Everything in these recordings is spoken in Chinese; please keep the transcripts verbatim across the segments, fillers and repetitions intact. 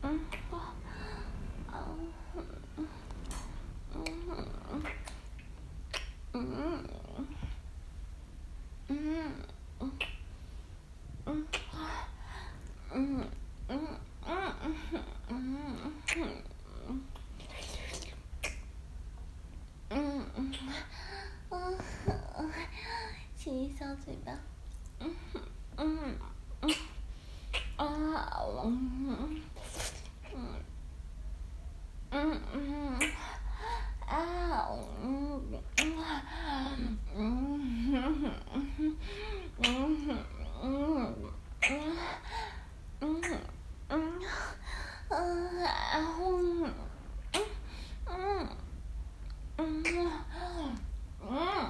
嗯啊嗯嗯嗯嗯嗯嗯嗯嗯嗯嗯嗯嗯，亲一小嘴巴，嗯嗯嗯啊嗯嗯嗯嗯啊嗯嗯嗯嗯嗯嗯嗯嗯啊嗯嗯嗯嗯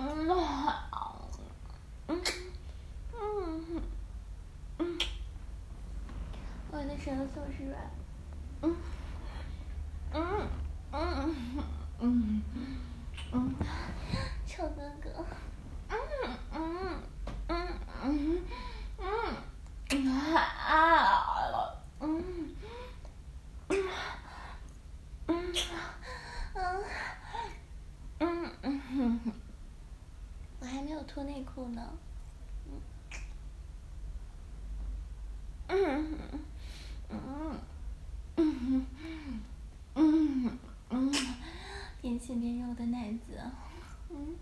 嗯嗯嗯，我的舌头是软，嗯嗯嗯嗯嗯，臭哥哥，嗯嗯嗯嗯嗯啊嗯嗯嗯嗯嗯嗯，我还没有脱内裤呢。嗯嗯嗯嗯嗯，边亲边肉的奶子，嗯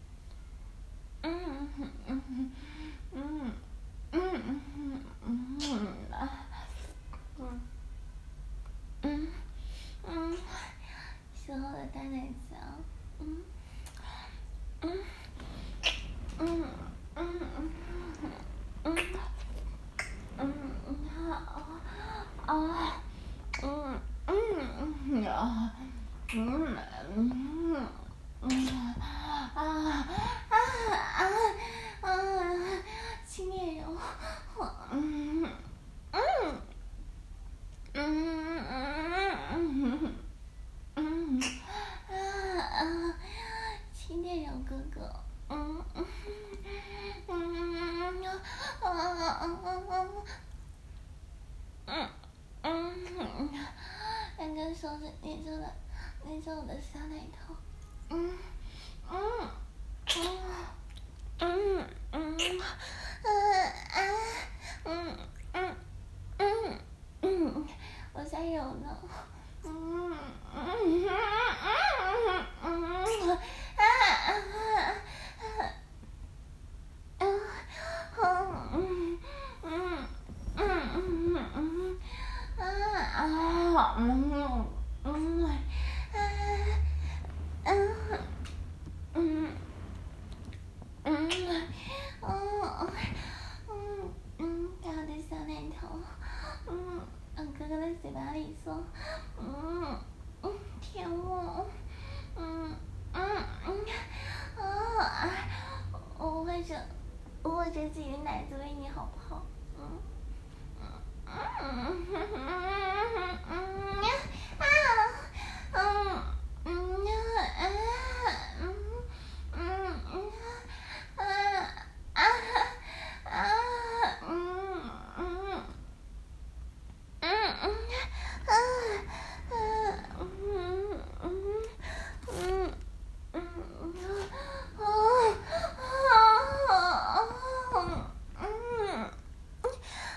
嗯嗯嗯嗯嗯嗯嗯啊嗯嗯嗯，喜欢我的大奶子啊，嗯嗯嗯嗯嗯嗯嗯啊啊嗯嗯啊嗯嗯嗯啊啊啊啊！亲恋人，嗯嗯嗯嗯嗯啊啊！亲恋人哥哥，嗯嗯嗯啊啊啊！嗯嗯，两根手指捏着了，捏着我的小奶头，嗯嗯嗯嗯嗯嗯啊嗯嗯嗯嗯，我在揉呢，嗯嗯嗯嗯啊啊啊嗯嗯嗯嗯嗯。啊啊嗯嗯啊啊嗯嗯嗯嗯嗯，看我的小奶头，嗯，往哥哥的嘴巴里送，嗯嗯，舔我，嗯嗯嗯啊，我握着握着自己的奶子喂你好不好？嗯。嗯嗯嗯嗯啊嗯嗯啊嗯嗯嗯啊啊啊嗯嗯嗯嗯啊啊嗯嗯嗯嗯啊啊啊嗯。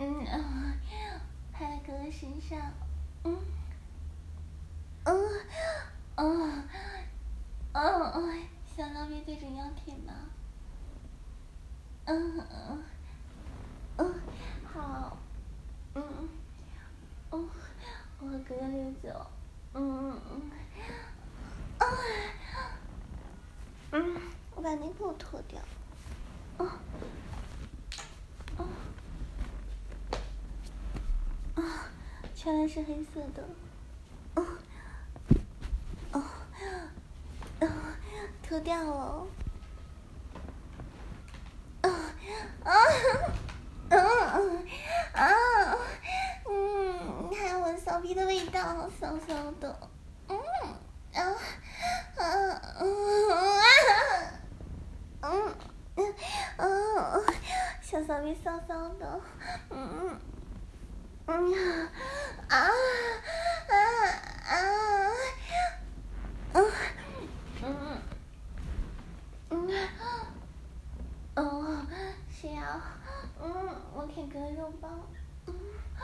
嗯嗯，拍在哥哥身上，嗯嗯嗯嗯嗯，小骚逼对着腰舔吧，嗯嗯嗯，好，嗯嗯，我和哥哥溜走，嗯嗯嗯，嗯，我把内裤脱掉，哦哦哦，全来是黑色的，哦哦哦，脱掉了，啊啊嗯嗯啊嗯，还有我骚逼的味道，骚骚的，嗯啊啊嗯啊嗯嗯嗯，小骚逼骚骚的，嗯嗯啊啊啊嗯嗯嗯哦，是呀，嗯，我舔哥肉包，嗯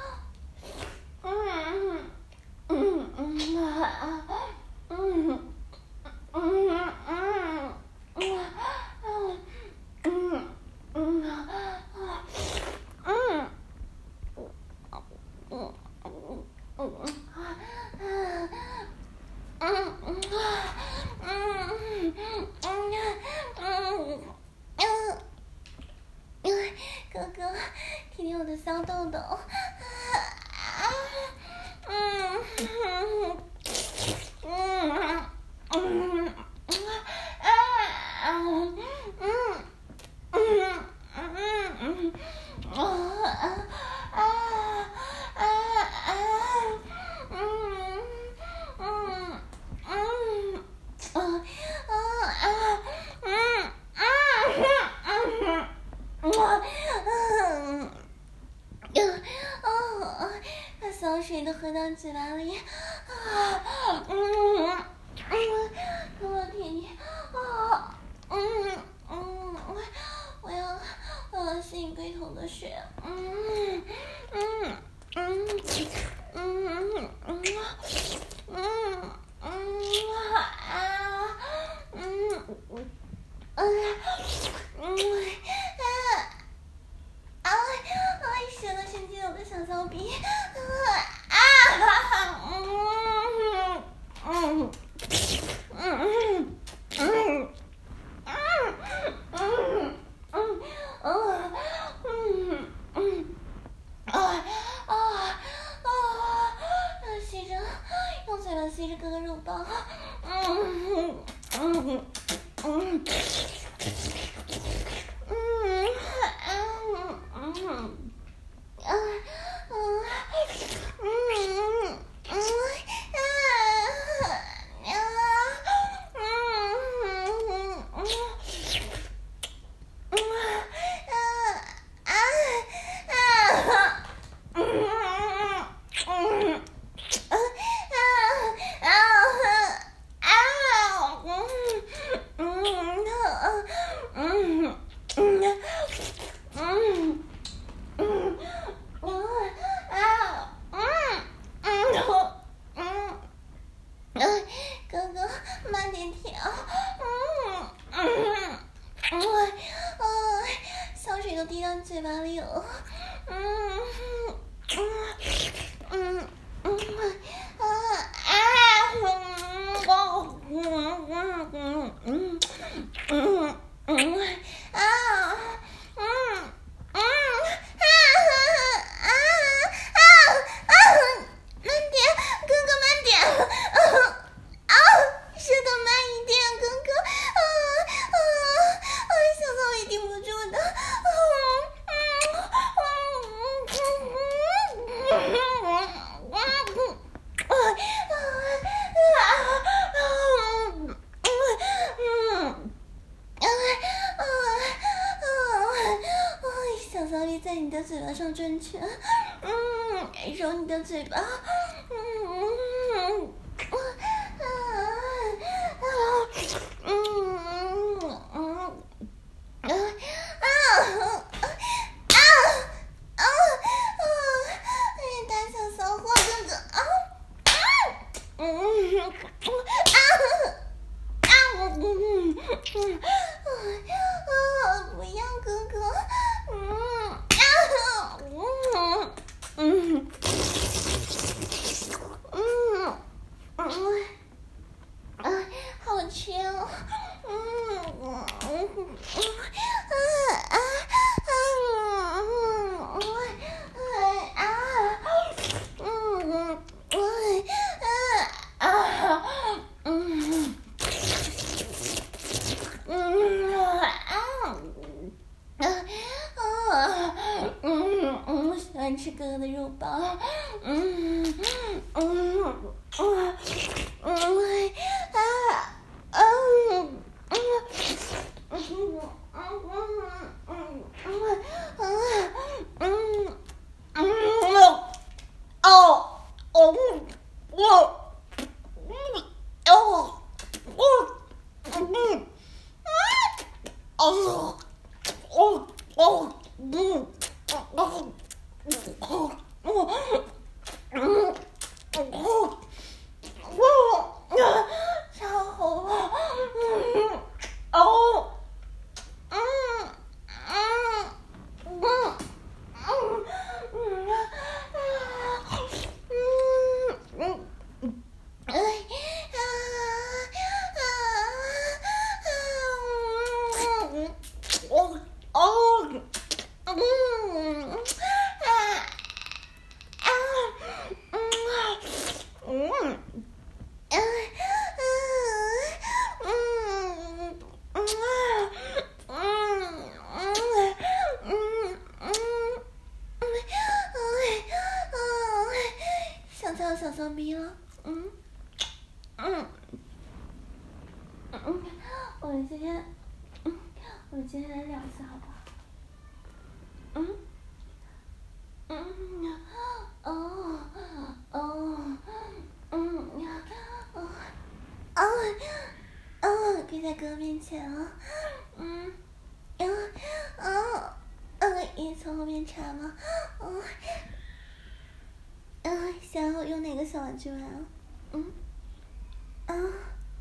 嗯嗯嗯啊嗯嗯嗯嗯嗯嗯嗯嗯嗯嗯嗯嗯嗯，哥哥，舔舔我的骚豆豆，啊嗯嗯嗯嗯啊嗯嗯嗯嗯嗯啊啊啊啊嗯嗯嗯啊啊啊嗯嗯嗯嗯哦，把骚水都喝到嘴巴里，啊，嗯嗯，给我舔舔，啊，嗯嗯，我我要我要吸龟头的水，嗯嗯嗯嗯嗯嗯嗯啊嗯嗯嗯啊。啊！哎，舌头伸进我的小骚逼，啊啊！嗯嗯嗯嗯嗯嗯嗯嗯嗯嗯啊啊啊！吸着，用嘴巴吸着哥哥肉包，嗯嗯嗯嗯。哥哥，慢点舔，嗯嗯嗯，啊，香水都滴到嘴巴里了，嗯嗯嗯嗯啊啊嗯嗯嗯嗯嗯嗯嗯啊嗯嗯啊啊啊啊！慢点，哥哥慢点，啊！啊，舌头慢一点，哥哥，啊啊啊！小骚也顶不住的，啊嗯嗯嗯嗯嗯啊啊啊嗯啊啊啊！小骚力在你的嘴巴上转圈，嗯，揉你的嘴巴，嗯。嗯嗯嗯啊啊啊啊嗯嗯啊，好甜哦，嗯嗯嗯嗯啊啊啊嗯啊嗯啊啊嗯嗯啊啊嗯嗯，喜欢吃哥哥的肉包，嗯嗯嗯嗯啊啊嗯嗯嗯嗯嗯嗯哦哦我嗯哦我嗯哦哦哦嗯哦哦哦嗯哦哦超红啊嗯哦嗯嗯嗯嗯嗯嗯嗯哎啊啊啊嗯哦哦嗯啊啊嗯嗯嗯嗯嗯嗯嗯嗯想操小骚逼了，嗯嗯嗯，我们今天，嗯，我们今天来聊一下好不好？嗯嗯哦哦嗯哦哦哦，别在哥面前了，嗯嗯嗯嗯，你从后面插吗？嗯嗯，想要用哪个小玩具玩啊？嗯嗯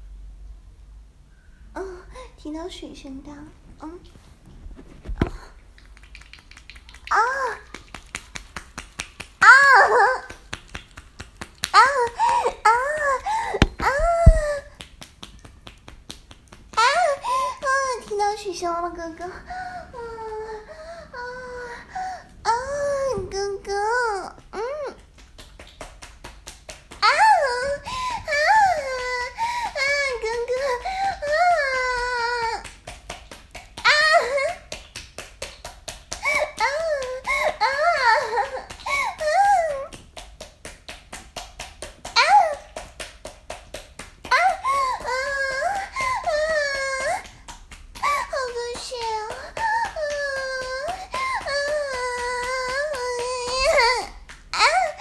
嗯，听到水声的，嗯啊啊啊啊啊啊啊！听到水声了，哥哥。啊啊啊！哥哥，嗯啊啊啊！哥哥，啊啊啊啊啊！啊啊啊！好多血啊！啊啊啊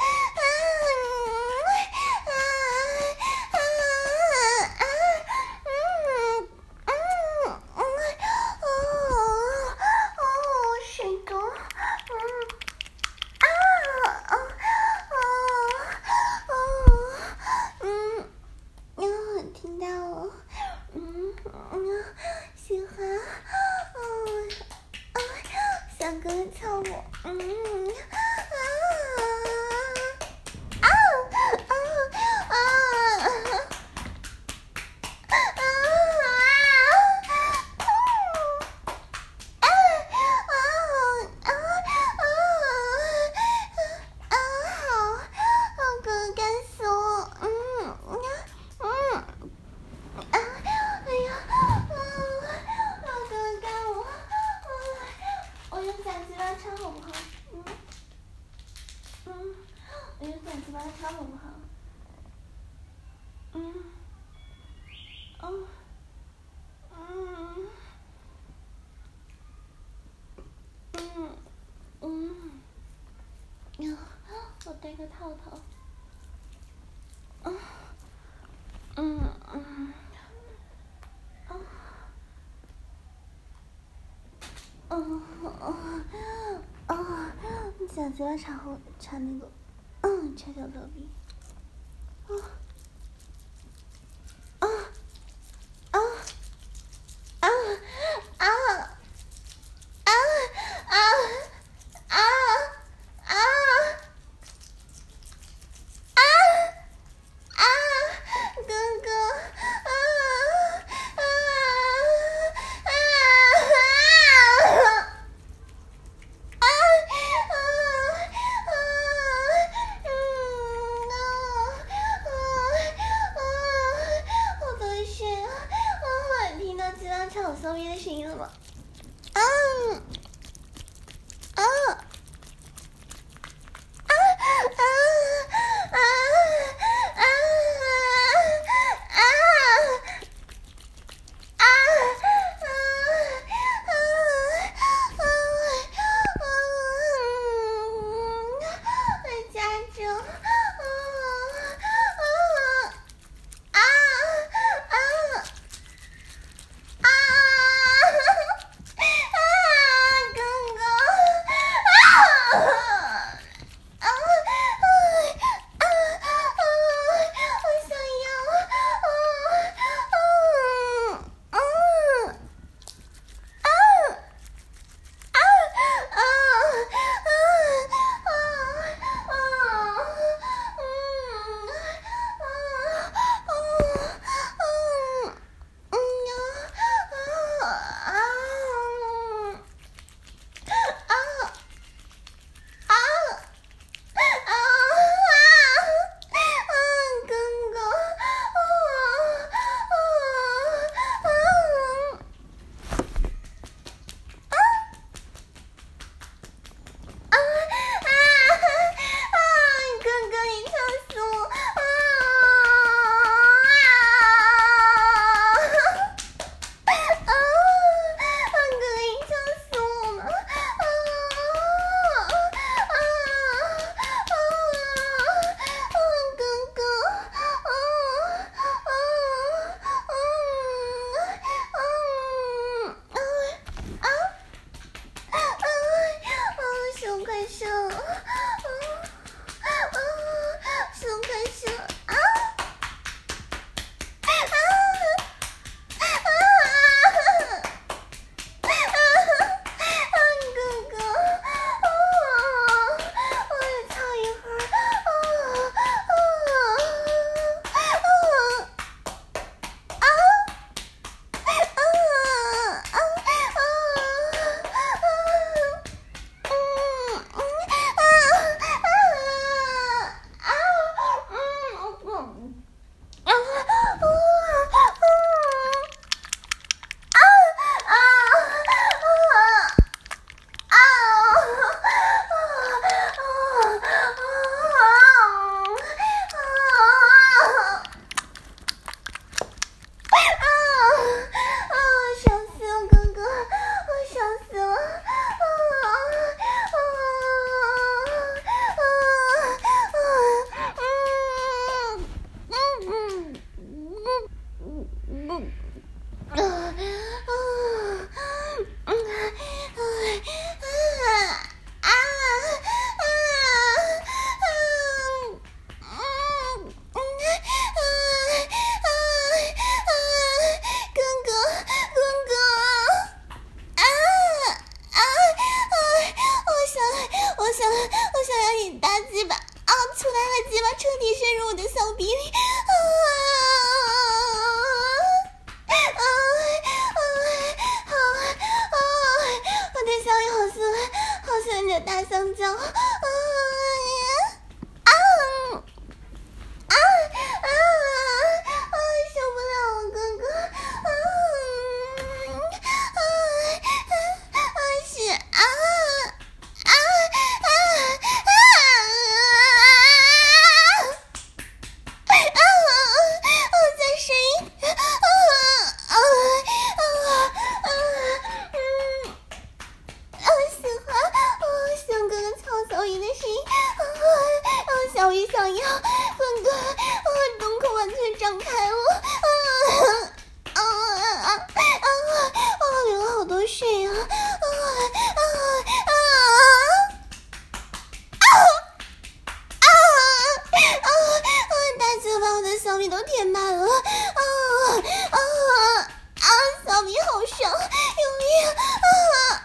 啊啊嗯嗯嗯哦哦，水多，嗯啊啊啊啊嗯。嗯，听到了，嗯嗯，喜欢，嗯啊，想哥哥操我，嗯啊啊啊啊啊啊啊啊！好，好哥哥干死我，嗯嗯。啊！哎呀！啊！老哥干我！啊！我用假鸡巴插好不好？嗯嗯，我用假鸡巴插好不好？嗯哦嗯嗯嗯呀！我戴个套套。嗯嗯嗯啊！哦哦哦！假鸡巴插后插那个，嗯，插小骚逼。啊啊啊啊啊啊啊啊啊！ 大香蕉，啊啊啊啊啊！受不了了，哥哥，啊啊啊！是啊啊啊啊啊！啊！再声音，啊啊啊啊！嗯，啊，喜欢。像哥哥操小姨的声音，啊啊！小姨想要，哥哥，啊，洞口完全张开了，啊啊啊啊啊！流了好多水啊，啊啊啊啊啊啊！大嘴把我的小米都填满了，啊啊啊！小米好爽，用力啊！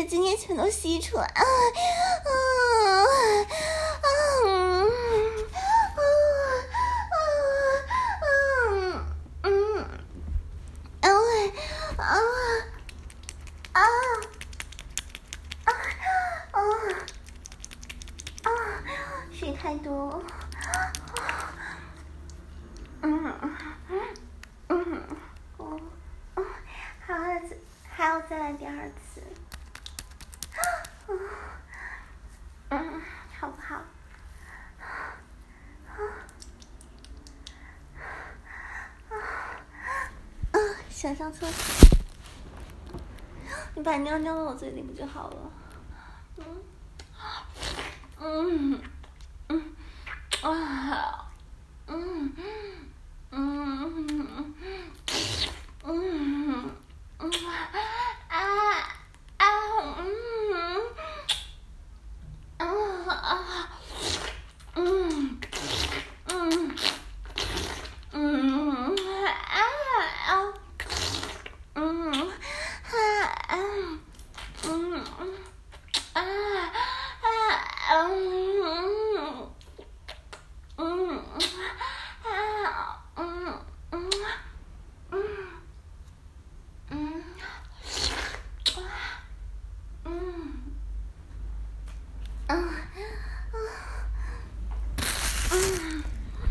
的精液全都吸出来，啊啊啊嗯啊啊嗯嗯啊啊啊啊啊啊！水太多，嗯嗯我还要再还要再来第二次，嗯，好不好？想上厕所，你把尿尿到我嘴里不就好了？嗯嗯嗯啊嗯嗯嗯嗯嗯啊啊嗯啊啊嗯嗯嗯啊啊嗯啊嗯啊啊嗯嗯啊嗯嗯嗯嗯嗯嗯嗯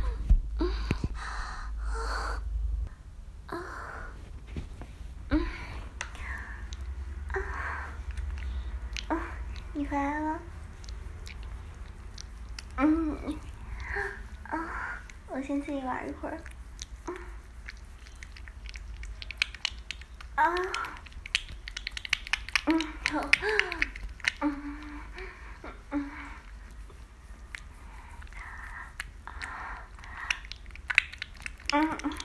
你回来了。嗯啊，我先自己玩一会儿。啊，嗯，好，嗯嗯嗯嗯。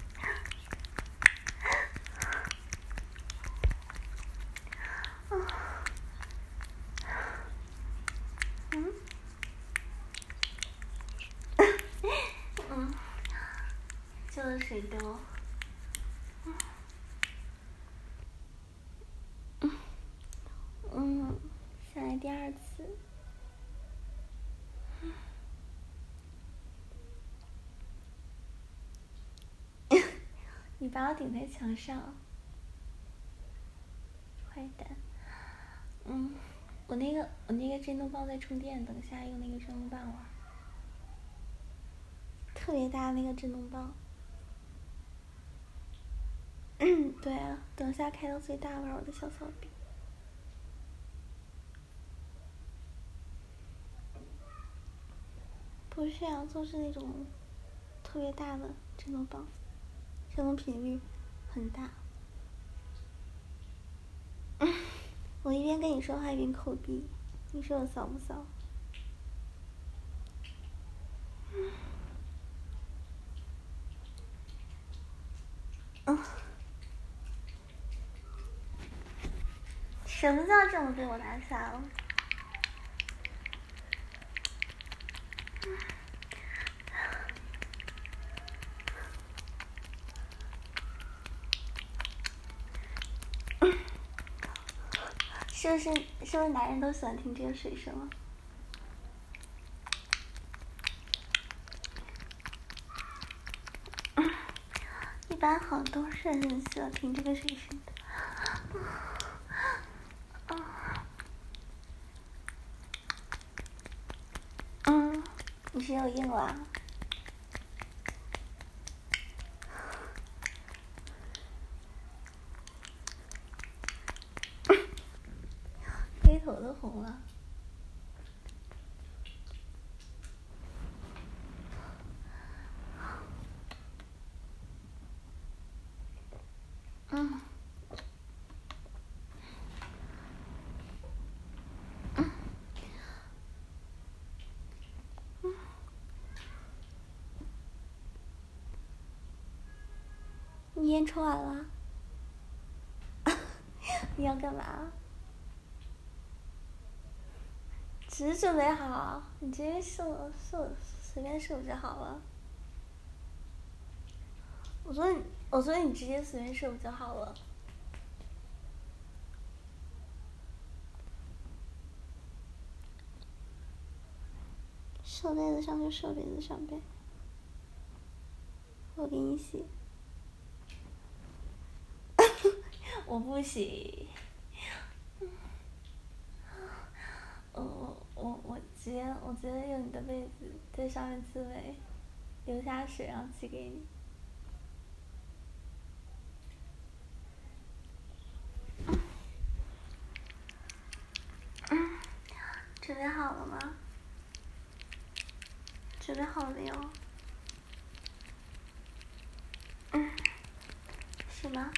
嗯，嗯，就是水多。嗯，嗯，再来第二次。你把我顶在墙上，坏蛋。嗯，我那个我那个震动棒在充电，等下用那个震动棒玩。特别大那个震动棒。嗯，对啊，等下开到最大玩我的小草柄。不是啊，就是那种特别大的震动棒，震动频率很大。嗯，我一边跟你说话一边抠鼻，你说我骚不骚？嗯，什么叫这么被我拿下了？是不是是不是男人都喜欢听这个水声啊？一般好像都是很喜欢听这个水声的。嗯，你是有硬了？龟头都红了。嗯。嗯。嗯。你烟抽完了？你要干嘛？只是准备好，你直接射射随便射就好了。我说你，我说你直接随便射不就好了？ 手袋子上就手袋子上呗，我给你洗。我不洗。我我我我直接我直接用你的被子在上面自慰，流下水然后寄给你。嗯，准备好了吗？准备好了哟。嗯，是吗？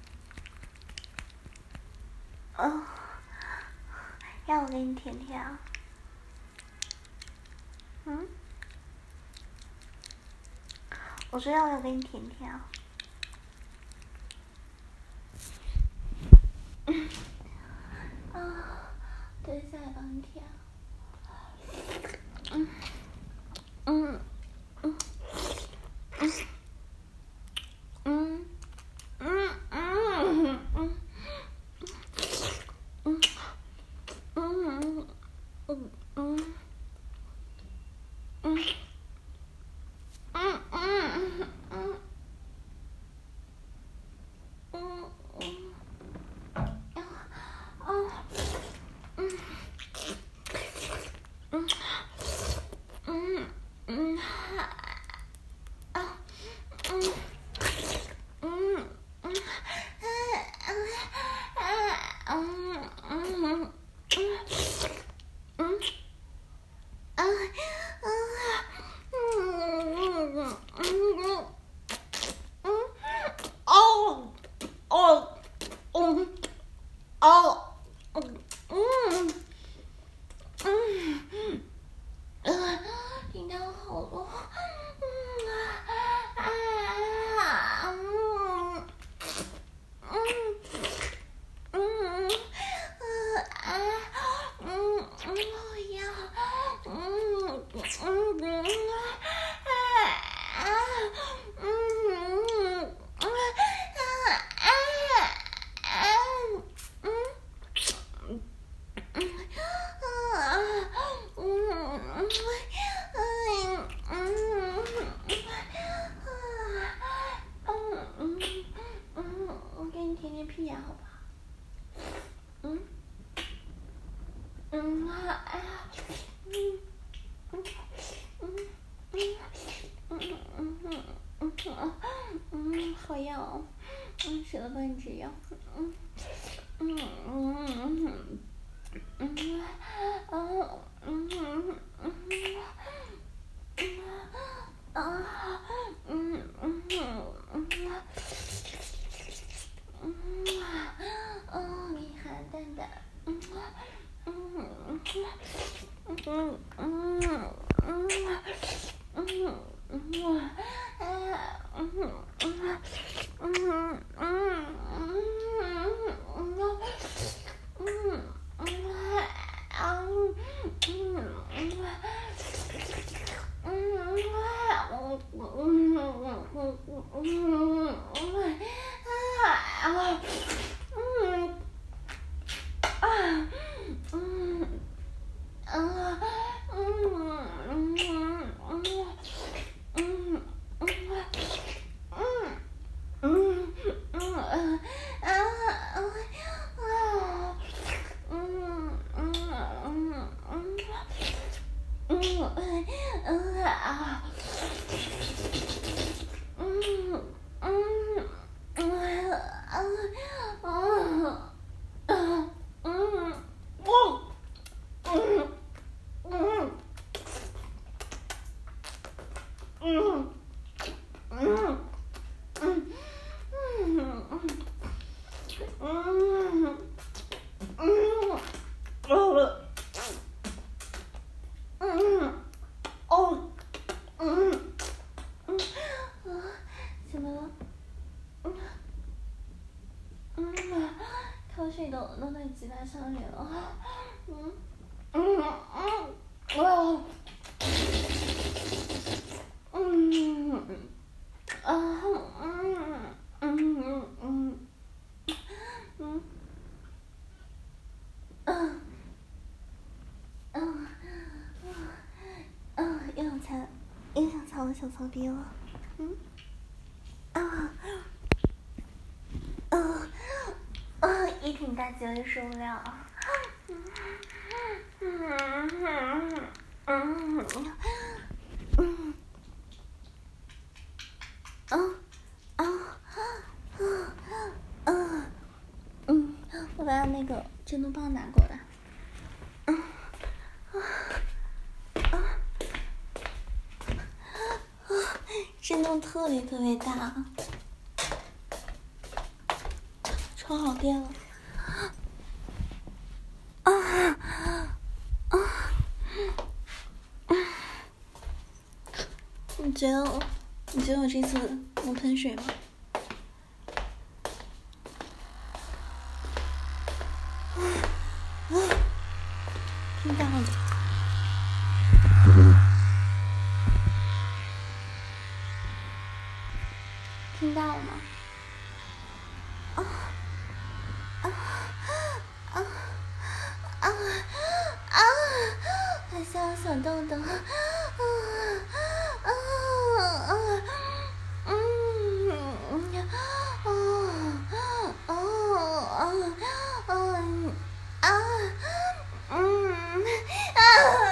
哦，要我给你舔舔啊？嗯？我说要我给你舔舔啊？嗯。啊，等一下来帮你舔。嗯。嗯。嗯。嗯。嗯。嗯。嗯。嗯。嗯。嗯。嗯。嗯。嗯。嗯。嗯。嗯。嗯。嗯。啊。嗯。嗯。嗯。嗯。啊。嗯。嗯。嗯。嗯。嗯。嗯。啊。嗯。嗯。嗯。哦。哦。嗯。哦。嗯。嗯。嗯。嗯。听到好多。嗯。啊。嗯。嗯。嗯。啊。嗯。我要。嗯。嗯。啊。嗯。我给你舔舔屁眼，好不好？嗯。嗯啊啊。嗯。嗯。嗯。嗯。嗯。嗯。嗯。嗯，好痒哦。嗯，谁来帮你止痒？嗯。嗯。嗯。嗯。啊。嗯。嗯。啊。嗯。嗯。嗯。嗯。哦，你好蛋蛋。嗯。嗯。嗯。嗯。嗯。嗯。嗯。啊。嗯。嗯。嗯。嗯。嗯。啊。怎么了？口水都都在鸡巴上面了。嗯。嗯。嗯。哇。嗯。啊。嗯。嗯。嗯。嗯。嗯。嗯。嗯。 小骚逼了，嗯，啊，啊，啊，一挺大姐也受不了了，嗯，嗯，嗯，嗯，啊，啊，啊，啊，嗯，我把那个震动棒拿过来，嗯，啊，啊。震动特别特别大，超好电了！啊啊！你觉得我？你觉得我这次能喷水吗？啊啊！听到了。听到了吗？啊啊啊啊啊！还像小豆豆，啊啊啊！嗯啊啊啊啊啊！嗯啊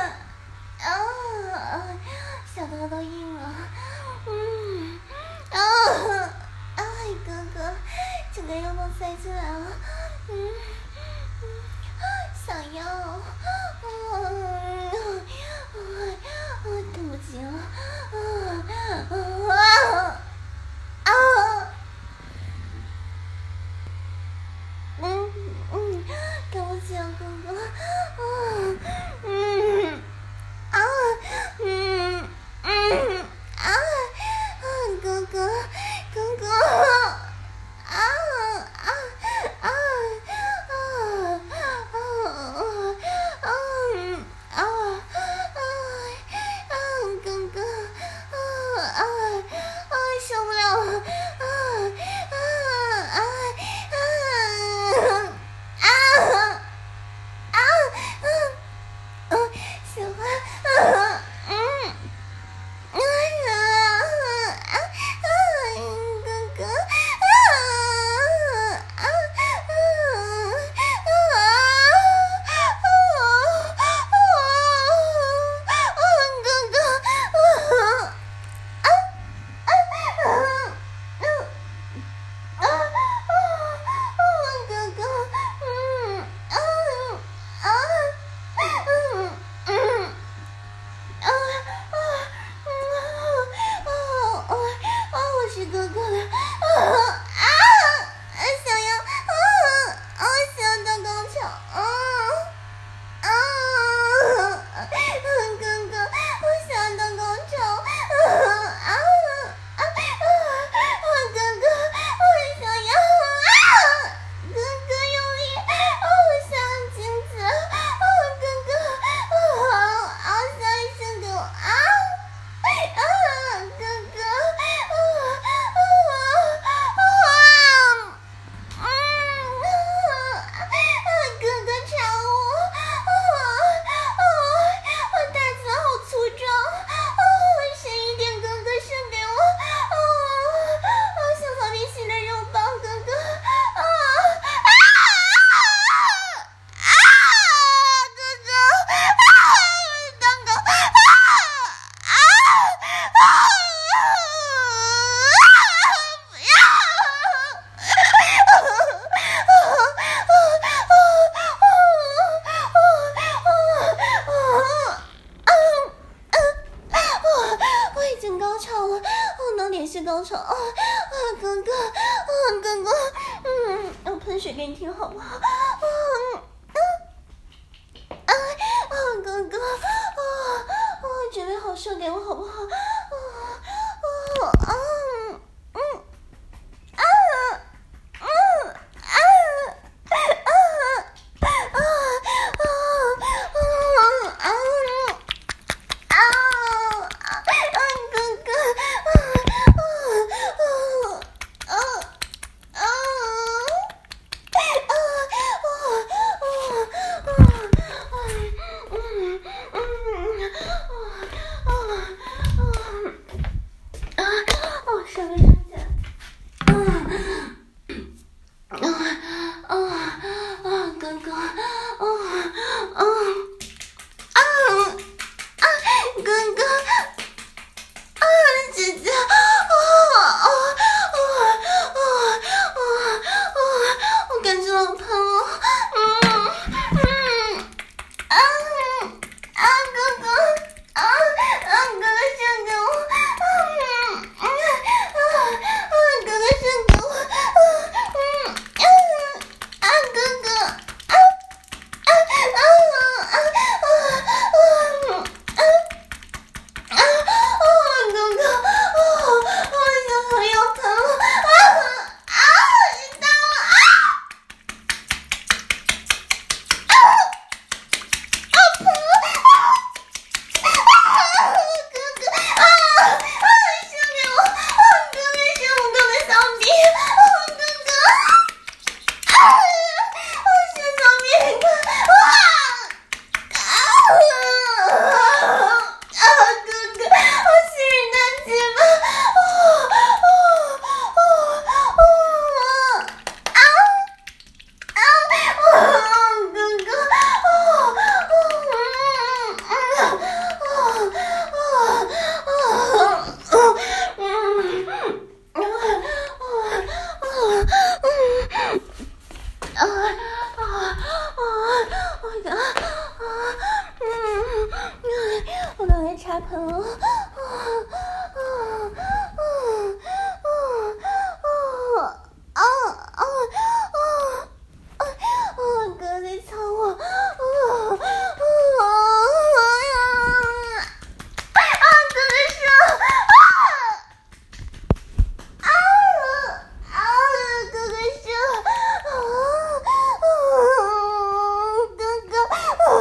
啊！小豆豆硬了，嗯。啊！哎，哥哥，这个又能塞进来了，嗯嗯，想要，嗯，啊，对不起了，啊啊啊！嗯嗯，对不起啊，哥哥，啊嗯啊嗯嗯啊啊，哥哥。哥哥，啊啊啊啊啊啊啊啊！哥哥，啊啊啊！受不了了，啊啊啊啊啊啊啊！喜欢，啊嗯。啊啊啊啊！哥哥，啊啊啊啊啊啊！哥哥，啊啊啊啊啊啊！哥哥，嗯啊啊嗯嗯。啊啊啊啊啊！我是哥哥的啊啊！想要啊啊！想要到高潮啊啊！哥哥，我想要到高潮啊啊啊！哥哥，我想要啊！哥哥用力，我想要精子啊！哥哥，啊啊！想给我啊啊！哥哥，啊啊啊啊！嗯啊！哥哥插我啊啊！我大嘴好粗壮啊！深一点，哥哥伸给我啊啊！小草皮洗的肉棒，哥哥啊啊啊！哥哥啊！当狗啊啊啊！不要！我已经高潮了，我能连续高潮啊！啊，哥哥，啊，哥哥，嗯，我喷水给你听好不好？嗯嗯啊啊，哥哥，啊啊，准备好射给我好不好？啊啊啊嗯啊嗯啊啊啊啊啊啊！啊啊！哥哥，啊啊啊啊啊！啊啊啊啊！嗯嗯嗯啊啊啊！ 我的啊嗯我刚才插盆了啊啊啊啊啊啊啊啊哥在操我啊啊啊哥哥说啊啊啊哥哥说啊啊哥哥啊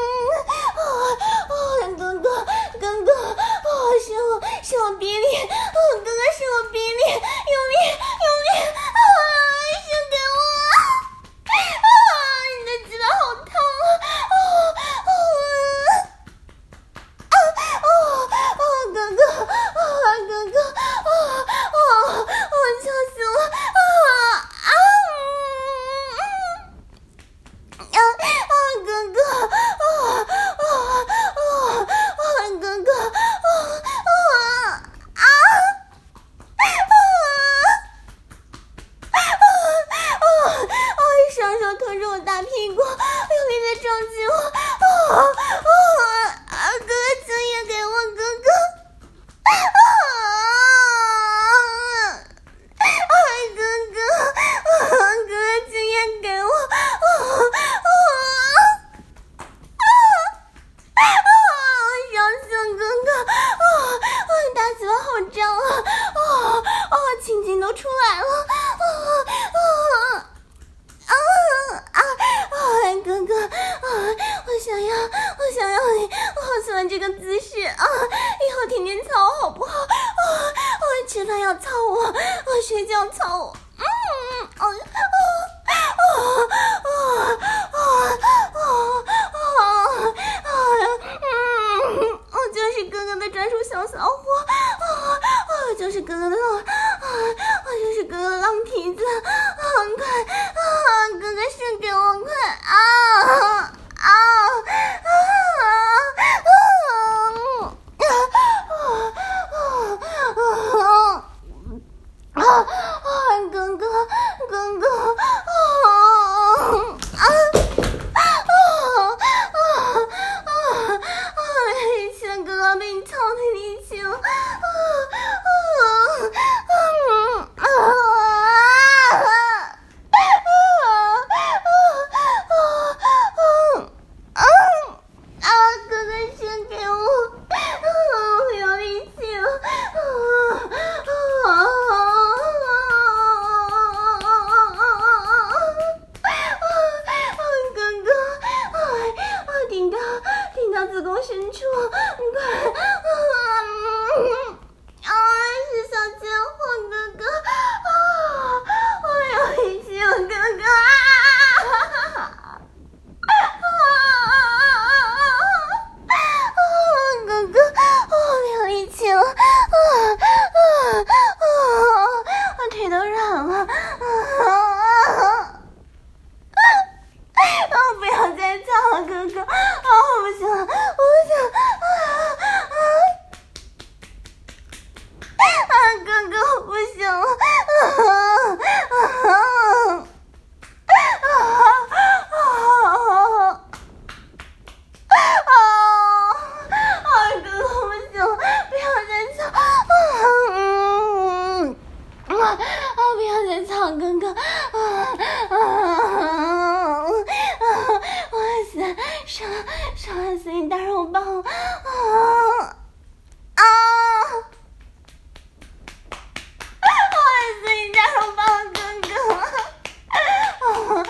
啊哥哥哥哥啊是我是我逼你啊哥哥是我逼你用力用力啊射给我啊你的鸡巴好痛啊啊啊啊啊哥哥啊哥哥啊啊我笑死我啊啊啊啊哥哥啊啊啊啊哥哥啊啊啊啊啊双手拖着我大屁股用力的撞击我啊啊啊哥哥请也给我哥哥啊啊哥哥啊哥哥请也给我啊啊啊啊伤死哥哥啊啊大嘴巴好胀啊啊啊青筋都出来了啊啊啊啊啊哥哥啊我想要我想要你我好喜欢这个姿势啊以后天天操好不好啊我吃饭要操我我睡觉操我嗯啊啊啊啊啊啊啊啊嗯我就是哥哥的专属小骚货啊我就是哥哥的浪啊我就是哥哥的浪蹄子啊快啊哥哥射给我快啊啊啊啊啊啊哥哥哥哥啊啊啊啊啊啊力气了哥哥被你操的力气了啊啊啊啊啊哥哥先给我啊我有力气了啊哥哥啊顶到顶到子宫深处快啊是小贱货哥哥啊我有力气了哥哥啊哥哥我没有力气了啊啊啊我腿都软了啊啊不要再操了哥哥啊我不行了我不行啊啊哥哥我不行了啊啊啊啊啊哥哥我不行了不要再操啊嗯啊不要再操哥哥啊啊我死上上死你大肉棒啊啊我死你大肉棒哥哥啊啊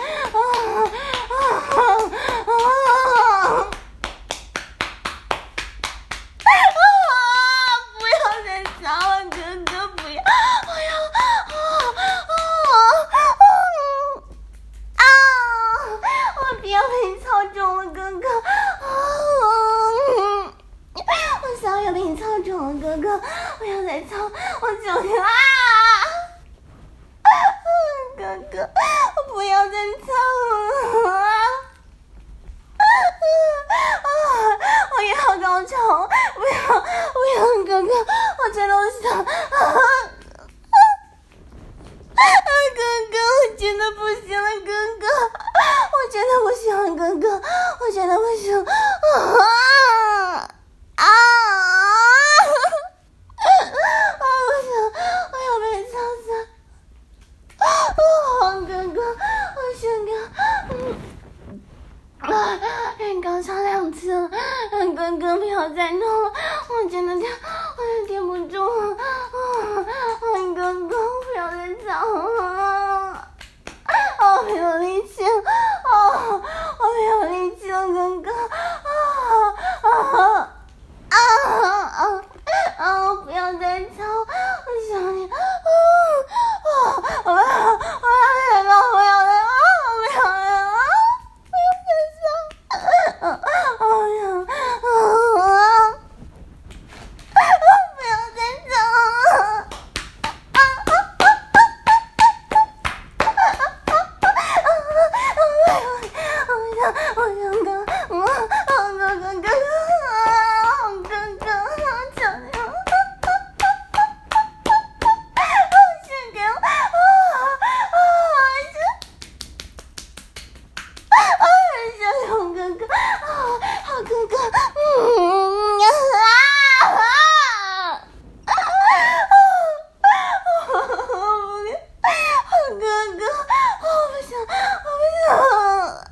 啊啊啊不要再操了哥哥不要我要啊啊啊我不要被你操中了哥哥啊我想要被你操中了哥哥我要再操我求你啊哥哥不要再操了啊我也好高潮不要不要哥哥我真的想啊啊哥哥我真的不行了哥哥真的不行啊啊！我不行，我要被操死！啊，哥哥，我想哥，嗯啊，人刚上两次了，哥哥不要再弄了，我真的，我也顶不住了，啊，哥哥不要再操了。我没有力气了，啊！我没有力气了，哥哥！啊啊啊啊啊！不要再操！我想你！啊啊！我要，我要再操！我要再啊！我要再啊！我要再操！啊啊！我想啊！不要再操！我想哥，我哥哥哥哥，哥哥，求你了，先给我，啊啊！啊！小熊哥哥，啊，好哥哥，嗯啊啊！我不要，好哥哥，我不想，我不想。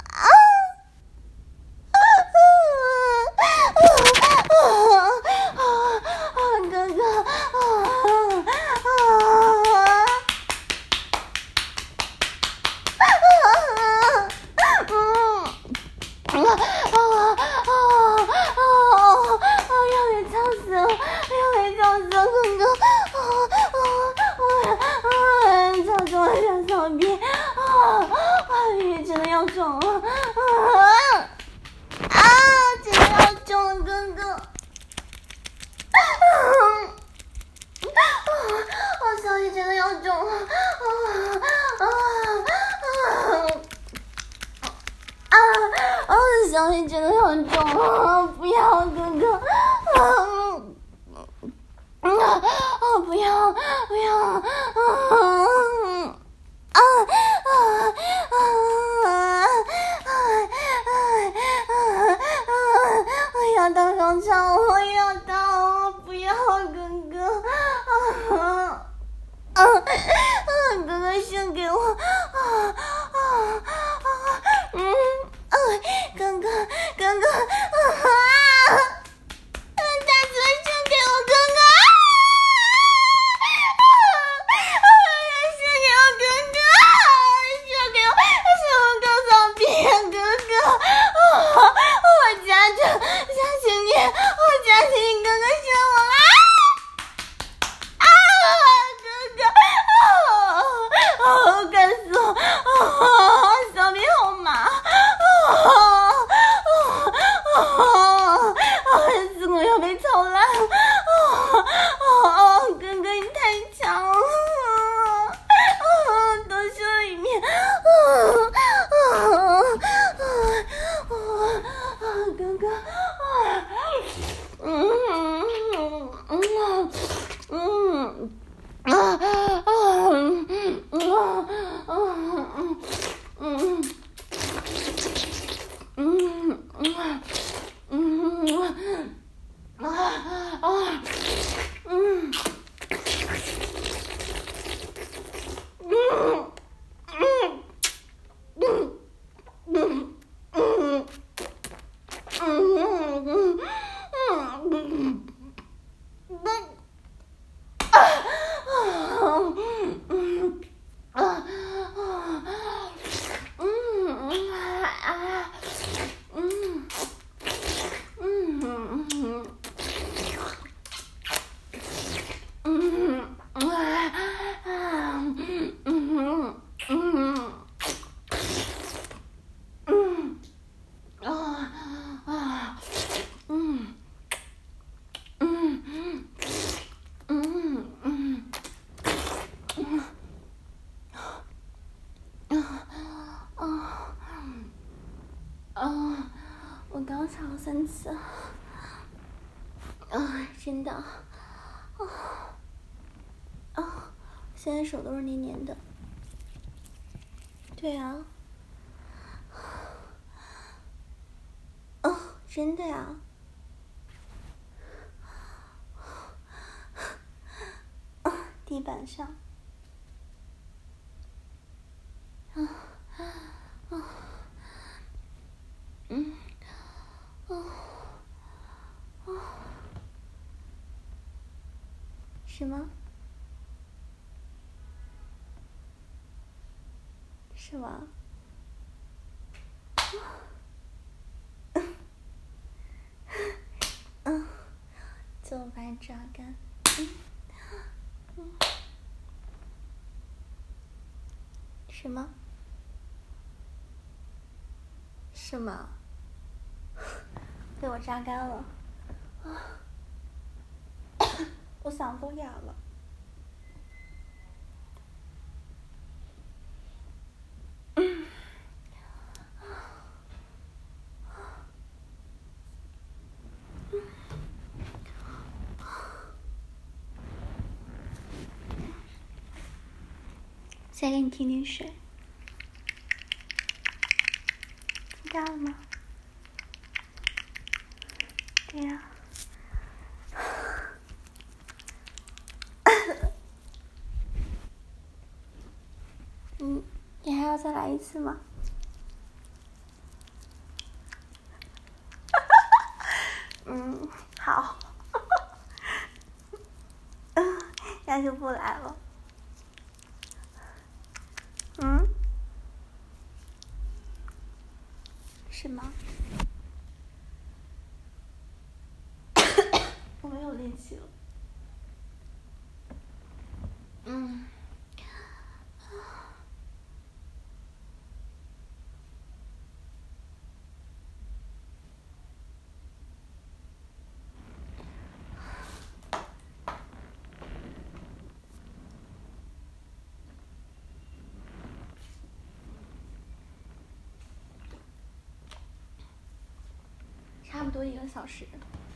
小心真的很重啊！不要，哥哥，啊啊啊！不要，不要，啊啊啊啊啊！我要当上场，我要当，不要，哥哥，啊啊啊！哥哥先给我，啊啊啊！嗯。啊，哥哥，哥哥，啊！大嘴先给我，哥哥！啊！先给我，哥哥！先给我，先我高扫地，哥哥！啊！我家着，相信你，我相信你，哥哥选我啦！啊！哥哥！啊！啊！干死我！啊！小屁好麻！啊啊啊！日子我要被操烂！啊啊！哥哥你太强了！啊！多说一遍！啊啊啊啊！哥哥！啊！嗯嗯嗯嗯啊啊嗯嗯啊嗯嗯。嗯嗯嗯啊啊嗯嗯嗯嗯嗯嗯嗯嗯啊嗯啊啊嗯啊嗯嗯嗯嗯啊啊嗯嗯嗯嗯啊啊嗯嗯嗯嗯啊啊！我刚擦了三次，啊，真的，啊啊！现在手都是黏黏的。对啊， 真的呀？地板上。啊啊嗯啊啊！什么？什么？嗯，就把你抓干。嗯嗯。什么？什么？被我榨干了。啊！我嗓子都哑了。嗯。再给你添点水。知道了吗？对呀。嗯，你还要再来一次吗？嗯，好。嗯，那就不来了。嗯？什么？我没有力气了。嗯。差不多一个小时。